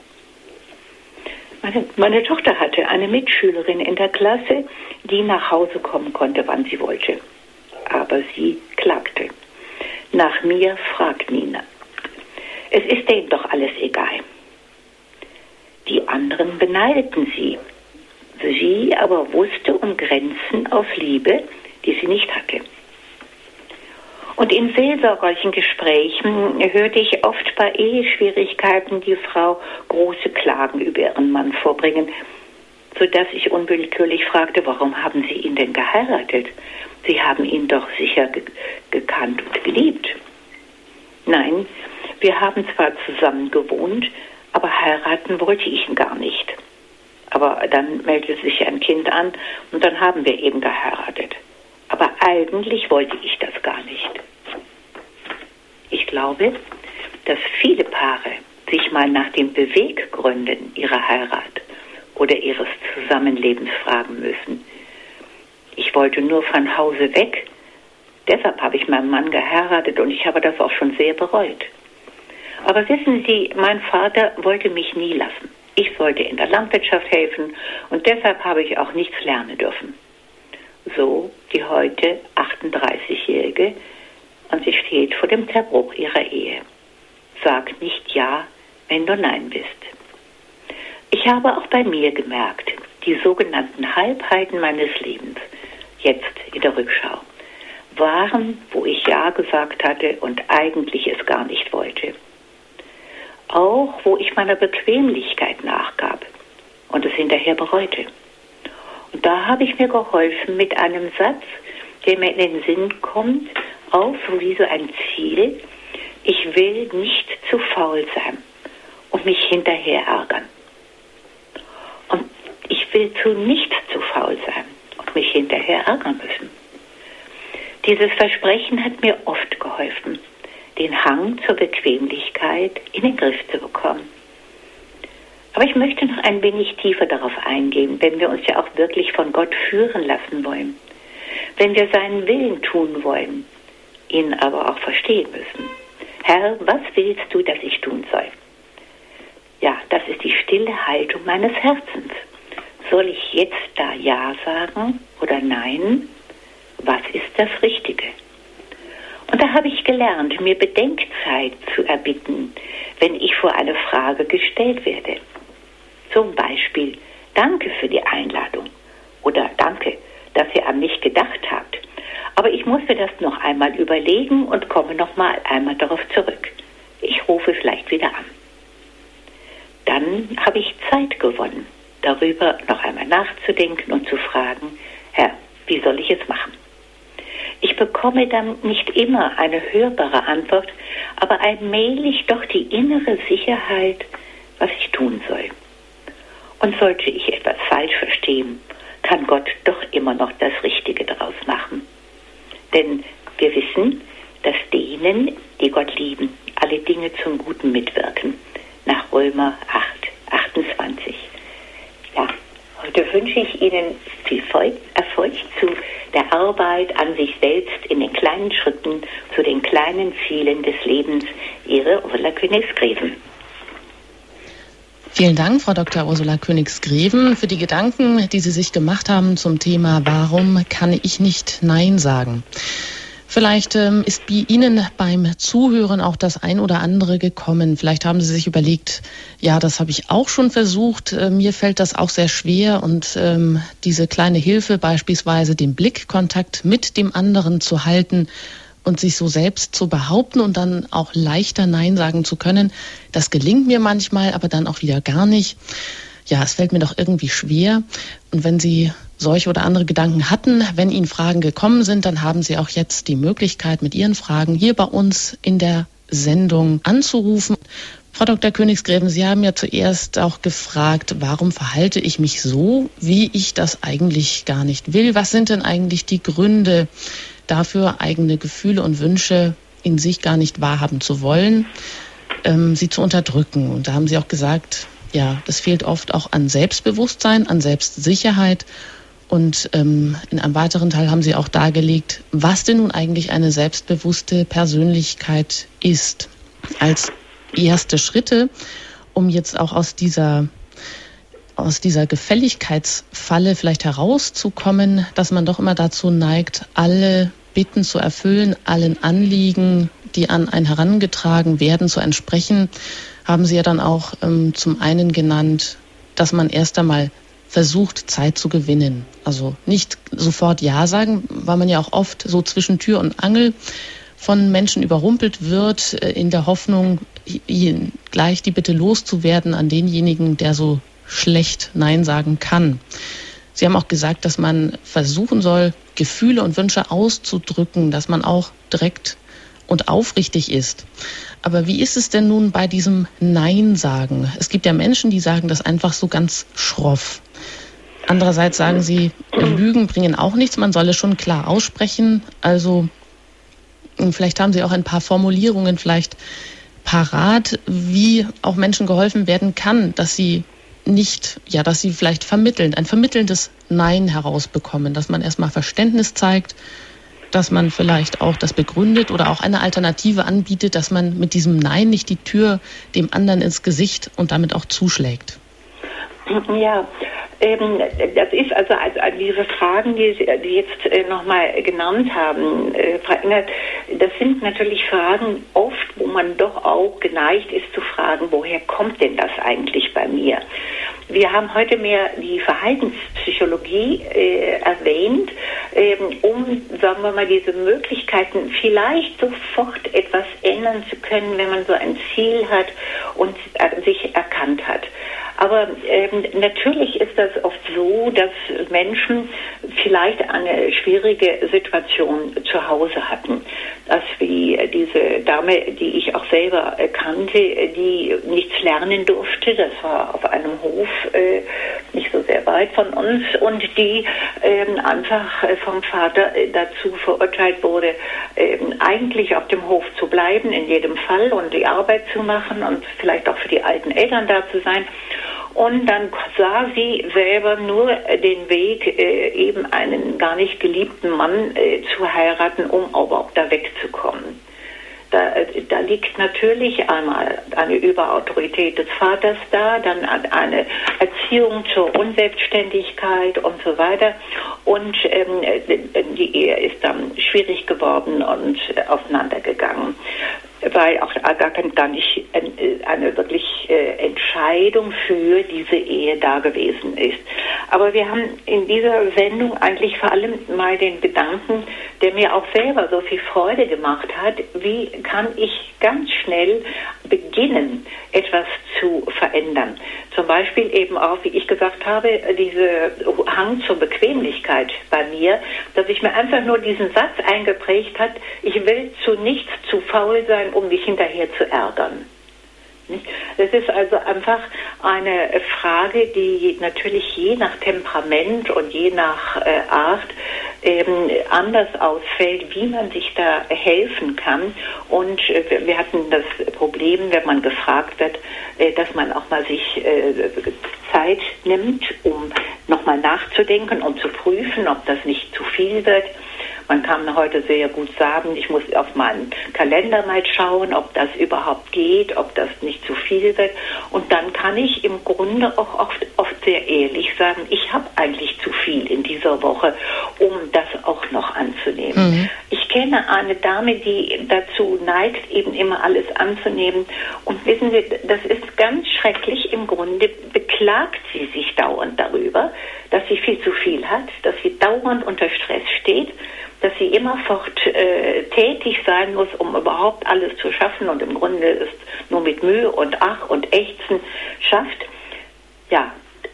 Meine Tochter hatte eine Mitschülerin in der Klasse, die nach Hause kommen konnte, wann sie wollte. Aber sie klagte. Nach mir fragt Nina. Es ist denen doch alles egal. Die anderen beneideten sie. Sie aber wusste um Grenzen auf Liebe, die sie nicht hatte. Und in seelsorgerlichen Gesprächen hörte ich oft bei Eheschwierigkeiten die Frau große Klagen über ihren Mann vorbringen, sodass ich unwillkürlich fragte, warum haben Sie ihn denn geheiratet? Sie haben ihn doch sicher gekannt und geliebt. Nein, wir haben zwar zusammen gewohnt, aber heiraten wollte ich ihn gar nicht. Aber dann meldete sich ein Kind an und dann haben wir eben geheiratet. Aber eigentlich wollte ich das gar nicht. Ich glaube, dass viele Paare sich mal nach den Beweggründen ihrer Heirat oder ihres Zusammenlebens fragen müssen. Ich wollte nur von Hause weg, deshalb habe ich meinen Mann geheiratet und ich habe das auch schon sehr bereut. Aber wissen Sie, mein Vater wollte mich nie lassen. Ich sollte in der Landwirtschaft helfen und deshalb habe ich auch nichts lernen dürfen. So die heute 38-Jährige und sie steht vor dem Zerbruch ihrer Ehe. Sag nicht Ja, wenn du Nein bist. Ich habe auch bei mir gemerkt, die sogenannten Halbheiten meines Lebens, jetzt in der Rückschau, waren, wo ich Ja gesagt hatte und eigentlich es gar nicht wollte. Auch wo ich meiner Bequemlichkeit nachgab und es hinterher bereute. Und da habe ich mir geholfen mit einem Satz, der mir in den Sinn kommt, auch wie so ein Ziel: Ich will nicht zu faul sein und mich hinterher ärgern. Und ich will zu nichts zu faul sein und mich hinterher ärgern müssen. Dieses Versprechen hat mir oft geholfen, den Hang zur Bequemlichkeit in den Griff zu bekommen. Aber ich möchte noch ein wenig tiefer darauf eingehen, wenn wir uns ja auch wirklich von Gott führen lassen wollen. Wenn wir seinen Willen tun wollen, ihn aber auch verstehen müssen. Herr, was willst du, dass ich tun soll? Ja, das ist die stille Haltung meines Herzens. Soll ich jetzt da Ja sagen oder Nein? Was ist das Richtige? Und da habe ich gelernt, mir Bedenkzeit zu erbitten, wenn ich vor eine Frage gestellt werde. Zum Beispiel, danke für die Einladung oder danke, dass ihr an mich gedacht habt. Aber ich muss mir das noch einmal überlegen und komme noch mal einmal darauf zurück. Ich rufe vielleicht wieder an. Dann habe ich Zeit gewonnen, darüber noch einmal nachzudenken und zu fragen, Herr, wie soll ich es machen? Ich bekomme dann nicht immer eine hörbare Antwort, aber allmählich doch die innere Sicherheit, was ich tun soll. Und sollte ich etwas falsch verstehen, kann Gott doch immer noch das Richtige daraus machen. Denn wir wissen, dass denen, die Gott lieben, alle Dinge zum Guten mitwirken. Nach Römer 8, 28. Ja, heute wünsche ich Ihnen viel Erfolg zu der Arbeit an sich selbst in den kleinen Schritten zu den kleinen Zielen des Lebens. Ihre Ursula Königsgräven. Vielen Dank, Frau Dr. Ursula Königsgräven, für die Gedanken, die Sie sich gemacht haben zum Thema Warum kann ich nicht Nein sagen? Vielleicht ist bei Ihnen beim Zuhören auch das ein oder andere gekommen. Vielleicht haben Sie sich überlegt, ja, das habe ich auch schon versucht. Mir fällt das auch sehr schwer. Und diese kleine Hilfe, beispielsweise den Blickkontakt mit dem anderen zu halten und sich so selbst zu behaupten und dann auch leichter Nein sagen zu können, das gelingt mir manchmal, aber dann auch wieder gar nicht. Ja, es fällt mir doch irgendwie schwer. Und wenn Sie solche oder andere Gedanken hatten, wenn Ihnen Fragen gekommen sind, dann haben Sie auch jetzt die Möglichkeit, mit Ihren Fragen hier bei uns in der Sendung anzurufen. Frau Dr. Königsgräven, Sie haben ja zuerst auch gefragt, warum verhalte ich mich so, wie ich das eigentlich gar nicht will? Was sind denn eigentlich die Gründe dafür, eigene Gefühle und Wünsche in sich gar nicht wahrhaben zu wollen, sie zu unterdrücken? Und da haben Sie auch gesagt, ja, das fehlt oft auch an Selbstbewusstsein, an Selbstsicherheit. Und in einem weiteren Teil haben Sie auch dargelegt, was denn nun eigentlich eine selbstbewusste Persönlichkeit ist. Als erste Schritte, um jetzt auch aus dieser Gefälligkeitsfalle vielleicht herauszukommen, dass man doch immer dazu neigt, alle Bitten zu erfüllen, allen Anliegen, die an einen herangetragen werden, zu entsprechen, haben Sie ja dann auch zum einen genannt, dass man erst einmal versucht, Zeit zu gewinnen. Also nicht sofort Ja sagen, weil man ja auch oft so zwischen Tür und Angel von Menschen überrumpelt wird, in der Hoffnung, gleich die Bitte loszuwerden an denjenigen, der so schlecht Nein sagen kann. Sie haben auch gesagt, dass man versuchen soll, Gefühle und Wünsche auszudrücken, dass man auch direkt und aufrichtig ist. Aber wie ist es denn nun bei diesem Nein sagen? Es gibt ja Menschen, die sagen das einfach so ganz schroff. Andererseits sagen sie, Lügen bringen auch nichts, man soll es schon klar aussprechen. Also vielleicht haben Sie auch ein paar Formulierungen vielleicht parat, wie auch Menschen geholfen werden kann, dass sie vielleicht ein vermittelndes Nein herausbekommen, dass man erstmal Verständnis zeigt, dass man vielleicht auch das begründet oder auch eine Alternative anbietet, dass man mit diesem Nein nicht die Tür dem anderen ins Gesicht und damit auch zuschlägt. Ja, das ist also diese Fragen, die Sie jetzt nochmal genannt haben, Frau Engert, das sind natürlich Fragen oft, wo man doch auch geneigt ist zu fragen, woher kommt denn das eigentlich bei mir? Wir haben heute mehr die Verhaltenspsychologie erwähnt, um, sagen wir mal, diese Möglichkeiten vielleicht sofort etwas ändern zu können, wenn man so ein Ziel hat und sich erkannt hat. Aber natürlich ist das oft so, dass Menschen vielleicht eine schwierige Situation zu Hause hatten. Das wie diese Dame, die ich auch selber kannte, die nichts lernen durfte. Das war auf einem Hof nicht so sehr weit von uns und die einfach vom Vater dazu verurteilt wurde, eigentlich auf dem Hof zu bleiben in jedem Fall und die Arbeit zu machen und vielleicht auch für die alten Eltern da zu sein. Und dann sah sie selber nur den Weg, eben einen gar nicht geliebten Mann zu heiraten, um überhaupt da wegzukommen. Da liegt natürlich einmal eine Überautorität des Vaters da, dann eine Erziehung zur Unselbstständigkeit und so weiter. Und die Ehe ist dann schwierig geworden und auseinandergegangen, weil auch gar nicht eine wirklich Entscheidung für diese Ehe da gewesen ist. Aber wir haben in dieser Sendung eigentlich vor allem mal den Gedanken, der mir auch selber so viel Freude gemacht hat, wie kann ich ganz schnell beginnen, etwas zu verändern. Zum Beispiel eben auch, wie ich gesagt habe, diese Hang zur Bequemlichkeit bei mir, dass ich mir einfach nur diesen Satz eingeprägt hat, ich will zu nichts zu faul sein, um mich hinterher zu ärgern. Es ist also einfach eine Frage, die natürlich je nach Temperament und je nach Art anders ausfällt, wie man sich da helfen kann. Und wir hatten das Problem, wenn man gefragt wird, dass man auch mal sich Zeit nimmt, um nochmal nachzudenken und zu prüfen, ob das nicht zu viel wird. Man kann heute sehr gut sagen, ich muss auf meinen Kalender mal schauen, ob das überhaupt geht, ob das nicht zu viel wird. Und dann kann ich im Grunde auch oft sehr ehrlich sagen, ich habe eigentlich zu viel in dieser Woche, um das auch noch anzunehmen. Mhm. Ich kenne eine Dame, die dazu neigt, eben immer alles anzunehmen. Und wissen Sie, das ist ganz schrecklich. Im Grunde beklagt sie sich dauernd darüber, dass sie viel zu viel hat, dass sie dauernd unter Stress steht, dass sie immerfort tätig sein muss, um überhaupt alles zu schaffen und im Grunde es nur mit Mühe und Ach und Ächzen schafft. Ja,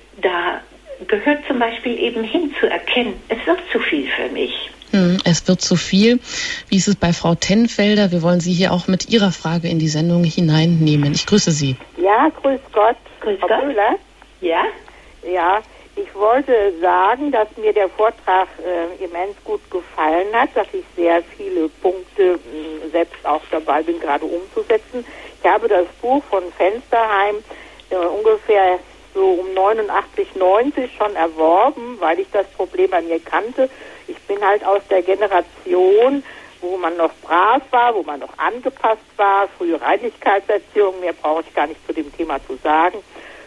da gehört zum Beispiel eben hinzuerkennen, es wird zu viel für mich. Es wird zu viel. Wie ist es bei Frau Tenfelder? Wir wollen Sie hier auch mit Ihrer Frage in die Sendung hineinnehmen. Ich grüße Sie. Ja, grüß Gott. Grüß Frau Gott. Müller? Ja? Ja, ich wollte sagen, dass mir der Vortrag immens gut gefallen hat, dass ich sehr viele Punkte selbst auch dabei bin, gerade umzusetzen. Ich habe das Buch von Fensterheim ungefähr so um 89, 90 schon erworben, weil ich das Problem an mir kannte. Ich bin halt aus der Generation, wo man noch brav war, wo man noch angepasst war, frühe Reinlichkeitserziehung, mehr brauche ich gar nicht zu dem Thema zu sagen.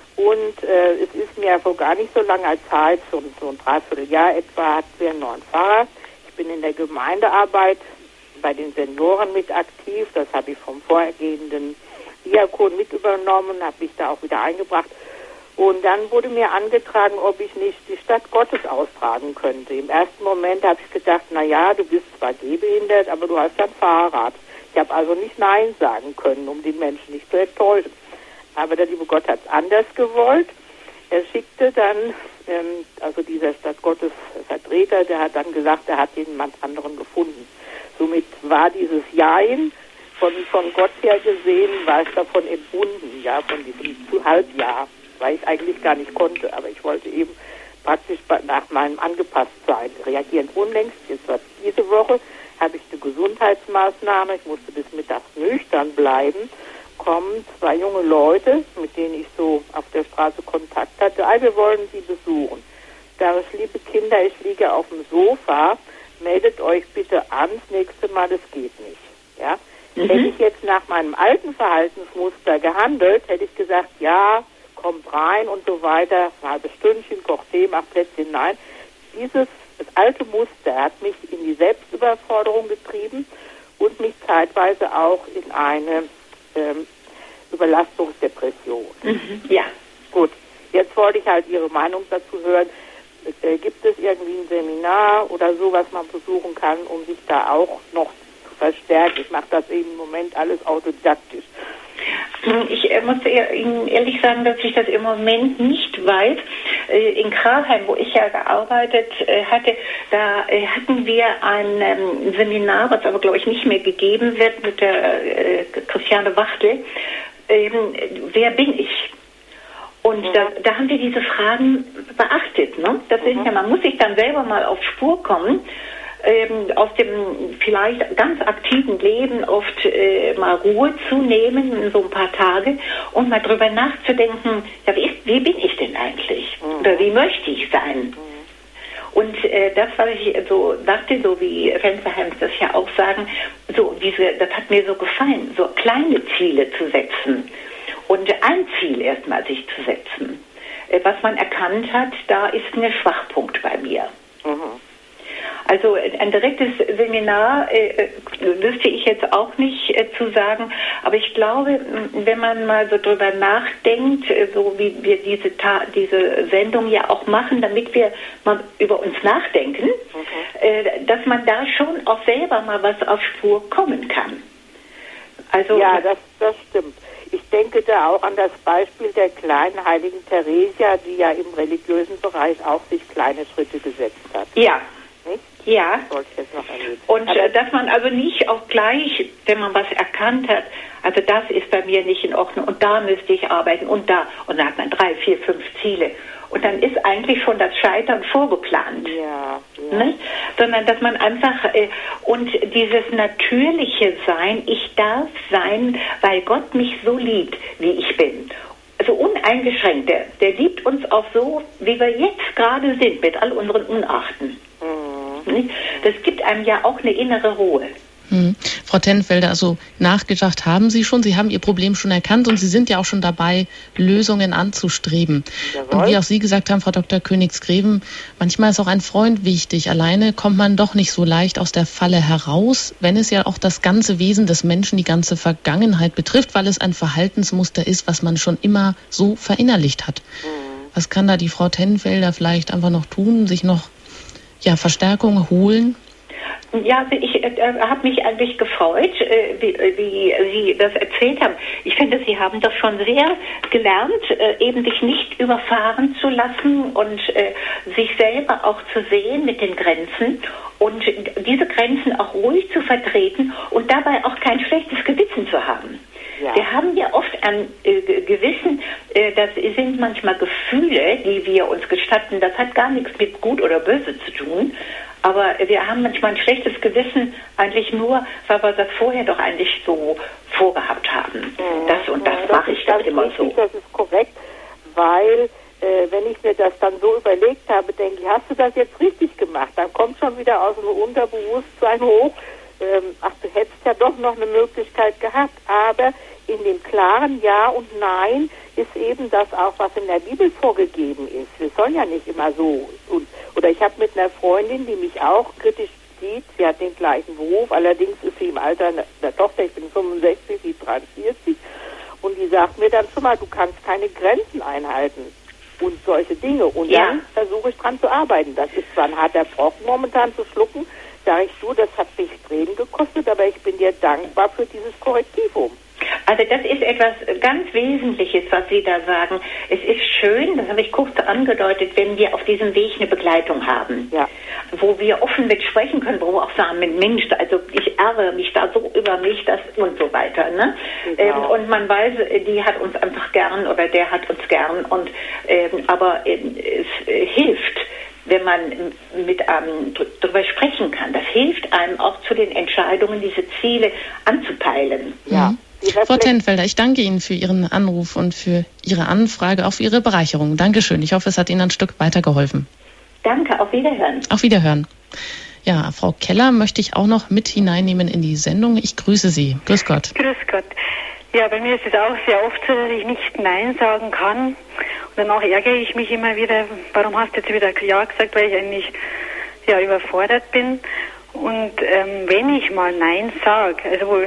Und es ist mir vor gar nicht so langer Zeit, so ein Dreivierteljahr etwa, hatten wir einen neuen Pfarrer. Ich bin in der Gemeindearbeit bei den Senioren mit aktiv. Das habe ich vom vorhergehenden Diakon mit übernommen, habe mich da auch wieder eingebracht. Und dann wurde mir angetragen, ob ich nicht die Stadt Gottes austragen könnte. Im ersten Moment habe ich gedacht, na ja, du bist zwar gehbehindert, aber du hast ein Fahrrad. Ich habe also nicht Nein sagen können, um den Menschen nicht zu enttäuschen. Aber der liebe Gott hat es anders gewollt. Er schickte dann, also dieser Stadt Gottes Vertreter, der hat dann gesagt, er hat jemand anderen gefunden. Somit war dieses Jein von Gott her gesehen, war es davon entbunden, ja, von diesem Halbjahr, weil ich eigentlich gar nicht konnte. Aber ich wollte eben praktisch nach meinem Angepasstsein reagieren. Unlängst, jetzt war diese Woche, habe ich eine Gesundheitsmaßnahme, ich musste bis mittags nüchtern bleiben, kommen zwei junge Leute, mit denen ich so auf der Straße Kontakt hatte. Wir wollen Sie besuchen. Da ich, liebe Kinder, ich liege auf dem Sofa, meldet euch bitte an, das nächste Mal, das geht nicht. Ja? Hätte ich jetzt nach meinem alten Verhaltensmuster gehandelt, hätte ich gesagt, ja, kommt rein und so weiter, ein halbes Stündchen, kocht Tee, macht Plätzchen. Nein, das alte Muster hat mich in die Selbstüberforderung getrieben und mich zeitweise auch in eine Überlastungsdepression. Ja. Gut, jetzt wollte ich halt Ihre Meinung dazu hören. Gibt es irgendwie ein Seminar oder so, was man besuchen kann, um sich da auch noch zu verstärken? Ich mache das eben im Moment alles autodidaktisch. Ich muss Ihnen ehrlich sagen, dass ich das im Moment nicht weiß. In Kralheim, wo ich ja gearbeitet hatte, da hatten wir ein Seminar, was aber, glaube ich, nicht mehr gegeben wird, mit der Christiane Wachtel. Wer bin ich? Und da haben wir diese Fragen beachtet. Ne? Das sind ja, man muss sich dann selber mal auf Spur kommen. Aus dem vielleicht ganz aktiven Leben oft mal Ruhe zu nehmen, so ein paar Tage, und mal drüber nachzudenken, ja, wie bin ich denn eigentlich? Oder wie möchte ich sein? Und das, was ich so dachte, so wie Fensterheim das ja auch sagen, so das hat mir so gefallen, so kleine Ziele zu setzen und ein Ziel erstmal sich zu setzen. Was man erkannt hat, da ist ein Schwachpunkt bei mir. Also ein direktes Seminar wüsste ich jetzt auch nicht zu sagen, aber ich glaube, wenn man mal so drüber nachdenkt, so wie wir diese Sendung ja auch machen, damit wir mal über uns nachdenken, dass man da schon auch selber mal was auf Spur kommen kann. Also ja, das stimmt. Ich denke da auch an das Beispiel der kleinen heiligen Theresia, die ja im religiösen Bereich auch sich kleine Schritte gesetzt hat. Ja. Nicht? Ja. Das wollte ich jetzt noch erwähnen. Und dass man also nicht auch gleich, wenn man was erkannt hat, also das ist bei mir nicht in Ordnung und da müsste ich arbeiten und da. Und dann hat man 3, 4, 5 Ziele. Und dann ist eigentlich schon das Scheitern vorgeplant. Ja. Nicht? Sondern dass man einfach, und dieses natürliche Sein, ich darf sein, weil Gott mich so liebt, wie ich bin. Also uneingeschränkt, der liebt uns auch so, wie wir jetzt gerade sind, mit all unseren Unachten. Nicht? Das gibt einem ja auch eine innere Ruhe. Frau Tenfelder, also nachgedacht haben Sie schon, Sie haben Ihr Problem schon erkannt und Sie sind ja auch schon dabei, Lösungen anzustreben. Jawohl. Und wie auch Sie gesagt haben, Frau Dr. Königsgräben, manchmal ist auch ein Freund wichtig. Alleine kommt man doch nicht so leicht aus der Falle heraus, wenn es ja auch das ganze Wesen des Menschen, die ganze Vergangenheit betrifft, weil es ein Verhaltensmuster ist, was man schon immer so verinnerlicht hat. Was kann da die Frau Tenfelder vielleicht einfach noch tun, sich noch Verstärkung holen? Ja, ich habe mich eigentlich gefreut, wie Sie das erzählt haben. Ich finde, Sie haben das schon sehr gelernt, eben sich nicht überfahren zu lassen und sich selber auch zu sehen mit den Grenzen und diese Grenzen auch ruhig zu vertreten und dabei auch kein schlechtes Gewissen zu haben. Ja. Wir haben ja oft ein Gewissen, das sind manchmal Gefühle, die wir uns gestatten, das hat gar nichts mit gut oder böse zu tun. Aber wir haben manchmal ein schlechtes Gewissen eigentlich nur, weil wir das vorher doch eigentlich so vorgehabt haben. Das und das mache ich dann immer so. Das ist korrekt, weil wenn ich mir das dann so überlegt habe, denke ich, hast du das jetzt richtig gemacht? Dann kommt schon wieder aus dem Unterbewusstsein hoch, ach, du hättest ja doch noch eine Möglichkeit gehabt. Aber in dem klaren Ja und Nein ist eben das auch, was in der Bibel vorgegeben ist. Wir sollen ja nicht immer so. Oder ich habe mit einer Freundin, die mich auch kritisch sieht, sie hat den gleichen Beruf, allerdings ist sie im Alter der Tochter, ich bin 65, sie 43, und die sagt mir dann schon mal, du kannst keine Grenzen einhalten und solche Dinge. Und dann versuche ich dran zu arbeiten. Das ist zwar ein harter Brocken momentan zu schlucken, sage ich du, das hat mich Tränen gekostet, aber ich bin dir dankbar für dieses Korrektivum. Also das ist etwas ganz Wesentliches, was Sie da sagen. Es ist schön, das habe ich kurz angedeutet, wenn wir auf diesem Weg eine Begleitung haben, wo wir offen mit sprechen können, wo wir auch sagen, Mensch, also ich ärgere mich da so über mich, das und so weiter. Ne? Genau. Und man weiß, die hat uns einfach gern oder der hat uns gern. Und aber es hilft, wenn man mit einem darüber sprechen kann. Das hilft einem auch zu den Entscheidungen, diese Ziele anzupeilen. Ja. Frau Tenfelder, ich danke Ihnen für Ihren Anruf und für Ihre Anfrage, auch für Ihre Bereicherung. Dankeschön. Ich hoffe, es hat Ihnen ein Stück weitergeholfen. Danke, auf Wiederhören. Auf Wiederhören. Ja, Frau Keller möchte ich auch noch mit hineinnehmen in die Sendung. Ich grüße Sie. Grüß Gott. Grüß Gott. Ja, bei mir ist es auch sehr oft so, dass ich nicht Nein sagen kann. Und danach ärgere ich mich immer wieder, warum hast du jetzt wieder Ja gesagt, weil ich eigentlich überfordert bin. Und wenn ich mal Nein sage, also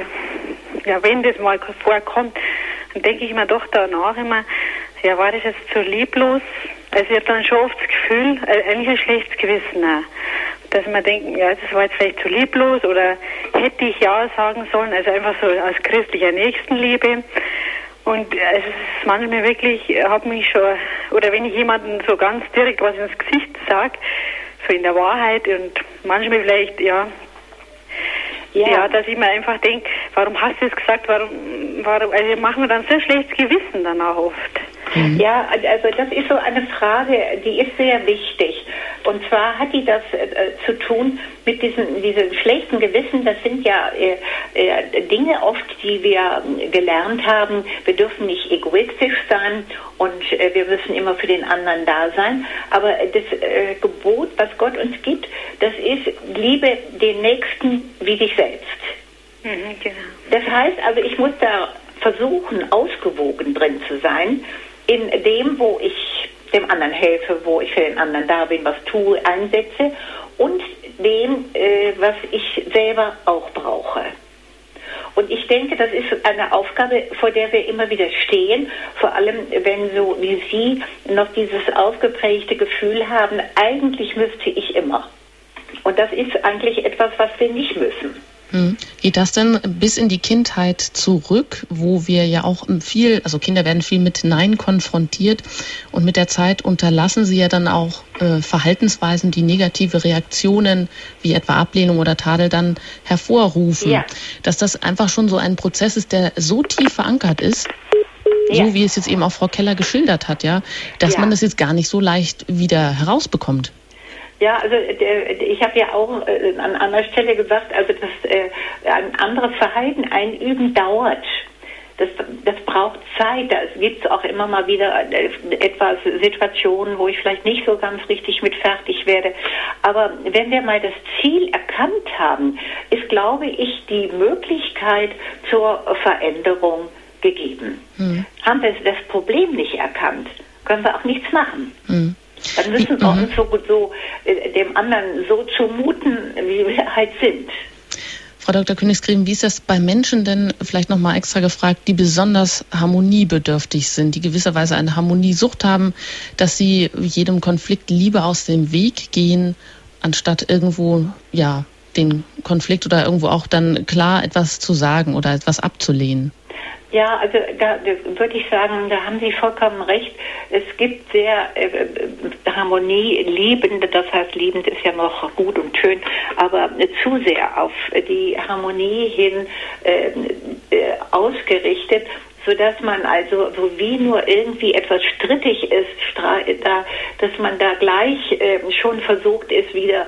wenn das mal vorkommt, dann denke ich mir doch danach immer, war das jetzt zu lieblos? Also ich habe dann schon oft das Gefühl, eigentlich ein schlechtes Gewissen auch, dass man denkt, das war jetzt vielleicht zu lieblos oder hätte ich Ja sagen sollen, also einfach so aus christlicher Nächstenliebe. Und es ist manchmal wirklich, habe mich schon, oder wenn ich jemandem so ganz direkt was ins Gesicht sage, so in der Wahrheit und manchmal vielleicht, dass ich mir einfach denke, warum hast du es gesagt, warum, also machen wir dann so ein schlechtes Gewissen dann auch oft. Ja, also das ist so eine Frage, die ist sehr wichtig. Und zwar hat die das zu tun mit diesem schlechten Gewissen. Das sind ja Dinge oft, die wir gelernt haben. Wir dürfen nicht egoistisch sein und wir müssen immer für den anderen da sein. Aber das Gebot, was Gott uns gibt, das ist, liebe den Nächsten wie dich selbst. Genau. Das heißt also, ich muss da versuchen, ausgewogen drin zu sein, in dem, wo ich dem anderen helfe, wo ich für den anderen da bin, was tue, einsetze und dem, was ich selber auch brauche. Und ich denke, das ist eine Aufgabe, vor der wir immer wieder stehen, vor allem wenn so wie Sie noch dieses ausgeprägte Gefühl haben, eigentlich müsste ich immer. Und das ist eigentlich etwas, was wir nicht müssen. Geht das denn bis in die Kindheit zurück, wo wir ja auch also Kinder werden viel mit Nein konfrontiert und mit der Zeit unterlassen sie ja dann auch Verhaltensweisen, die negative Reaktionen wie etwa Ablehnung oder Tadel dann hervorrufen. Ja. Dass das einfach schon so ein Prozess ist, der so tief verankert ist, so wie es jetzt eben auch Frau Keller geschildert hat, ja, dass man das jetzt gar nicht so leicht wieder herausbekommt. Ja, also ich habe ja auch an anderer Stelle gesagt, also dass ein anderes Verhalten einüben dauert. Das braucht Zeit. Da gibt es auch immer mal wieder etwas Situationen, wo ich vielleicht nicht so ganz richtig mit fertig werde. Aber wenn wir mal das Ziel erkannt haben, ist, glaube ich, die Möglichkeit zur Veränderung gegeben. Haben wir das Problem nicht erkannt, können wir auch nichts machen. Dann müssen wir uns so dem anderen so zumuten, wie wir halt sind. Frau Dr. Königsgräben, wie ist das bei Menschen denn, vielleicht nochmal extra gefragt, die besonders harmoniebedürftig sind, die gewisserweise eine Harmoniesucht haben, dass sie jedem Konflikt lieber aus dem Weg gehen, anstatt irgendwo, den Konflikt oder irgendwo auch dann klar etwas zu sagen oder etwas abzulehnen? Ja, also da würde ich sagen, da haben Sie vollkommen recht. Es gibt sehr harmonieliebende, das heißt, liebend ist ja noch gut und schön, aber zu sehr auf die Harmonie hin ausgerichtet, sodass man also so wie nur irgendwie etwas strittig ist, dass man da gleich schon versucht ist, wieder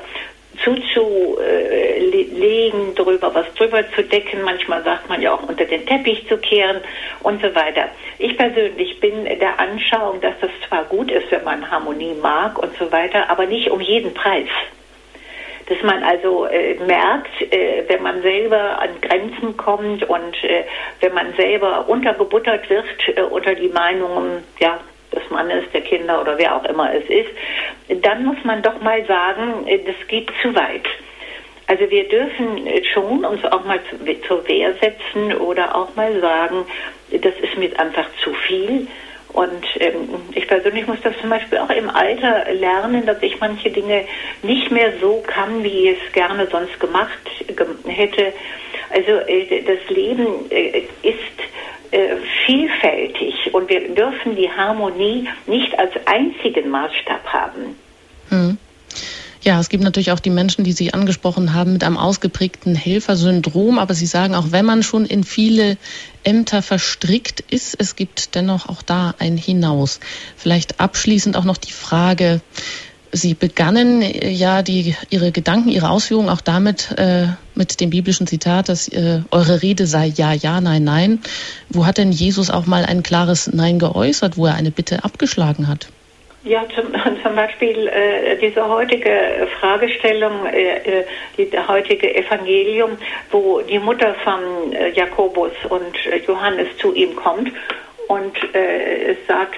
zuzulegen, was drüber zu decken. Manchmal sagt man ja auch unter den Teppich zu kehren und so weiter. Ich persönlich bin der Anschauung, dass das zwar gut ist, wenn man Harmonie mag und so weiter, aber nicht um jeden Preis. Dass man also merkt, wenn man selber an Grenzen kommt und wenn man selber untergebuttert wird unter die Meinungen, des Mannes, der Kinder oder wer auch immer es ist, dann muss man doch mal sagen, das geht zu weit. Also wir dürfen schon uns auch mal zur Wehr setzen oder auch mal sagen, das ist mir einfach zu viel. Und ich persönlich muss das zum Beispiel auch im Alter lernen, dass ich manche Dinge nicht mehr so kann, wie ich es gerne sonst gemacht hätte. Also das Leben ist vielfältig und wir dürfen die Harmonie nicht als einzigen Maßstab haben. Ja, es gibt natürlich auch die Menschen, die Sie angesprochen haben, mit einem ausgeprägten Helfersyndrom, aber Sie sagen, auch wenn man schon in viele Ämter verstrickt ist, es gibt dennoch auch da ein Hinaus. Vielleicht abschließend auch noch die Frage, Sie begannen Ihre Gedanken, Ihre Ausführungen auch damit, mit dem biblischen Zitat, dass eure Rede sei ja, ja, nein, nein. Wo hat denn Jesus auch mal ein klares Nein geäußert, wo er eine Bitte abgeschlagen hat? Ja, zum Beispiel diese heutige Fragestellung, der heutige Evangelium, wo die Mutter von Jakobus und Johannes zu ihm kommt und sagt,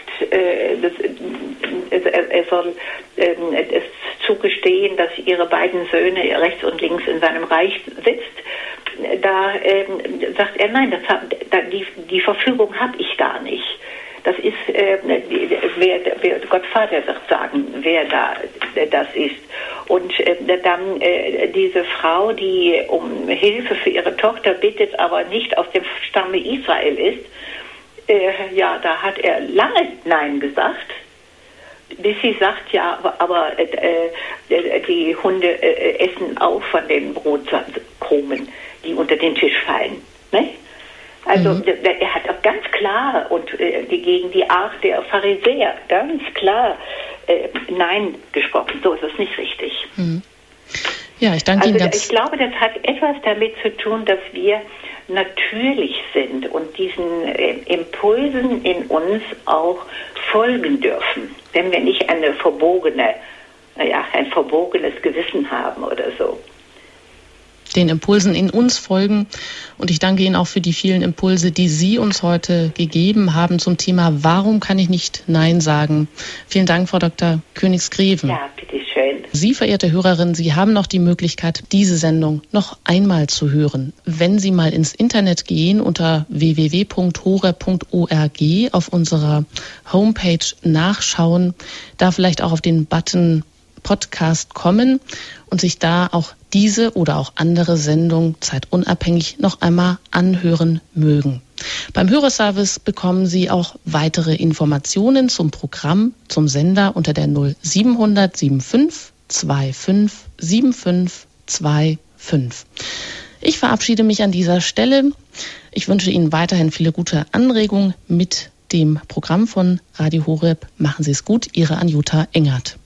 er soll es zugestehen, dass ihre beiden Söhne rechts und links in seinem Reich sitzt. Da sagt er, nein, die Verfügung habe ich gar nicht. Das ist, wer Gott Vater wird sagen, wer das ist. Und dann diese Frau, die um Hilfe für ihre Tochter bittet, aber nicht aus dem Stamme Israel ist, da hat er lange Nein gesagt, bis sie sagt, ja, aber die Hunde essen auch von den Brotkrumen, die unter den Tisch fallen. Ne? Also er hat auch ganz klar und gegen die Art der Pharisäer ganz klar Nein gesprochen. So ist es nicht richtig. Ja, ich danke Ihnen ganz. Ich glaube, das hat etwas damit zu tun, dass wir natürlich sind und diesen Impulsen in uns auch folgen dürfen, wenn wir nicht ein verbogenes Gewissen haben oder so. Den Impulsen in uns folgen. Und ich danke Ihnen auch für die vielen Impulse, die Sie uns heute gegeben haben zum Thema, warum kann ich nicht Nein sagen? Vielen Dank, Frau Dr. Königsgräben. Ja, bitteschön. Sie, verehrte Hörerin, Sie haben noch die Möglichkeit, diese Sendung noch einmal zu hören. Wenn Sie mal ins Internet gehen, unter www.horeb.org auf unserer Homepage nachschauen, da vielleicht auch auf den Button Podcast kommen und sich da auch diese oder auch andere Sendungen zeitunabhängig noch einmal anhören mögen. Beim Hörerservice bekommen Sie auch weitere Informationen zum Programm, zum Sender unter der 0700 75 25 75 25. Ich verabschiede mich an dieser Stelle. Ich wünsche Ihnen weiterhin viele gute Anregungen mit dem Programm von Radio Horeb. Machen Sie es gut, Ihre Anjuta Engert.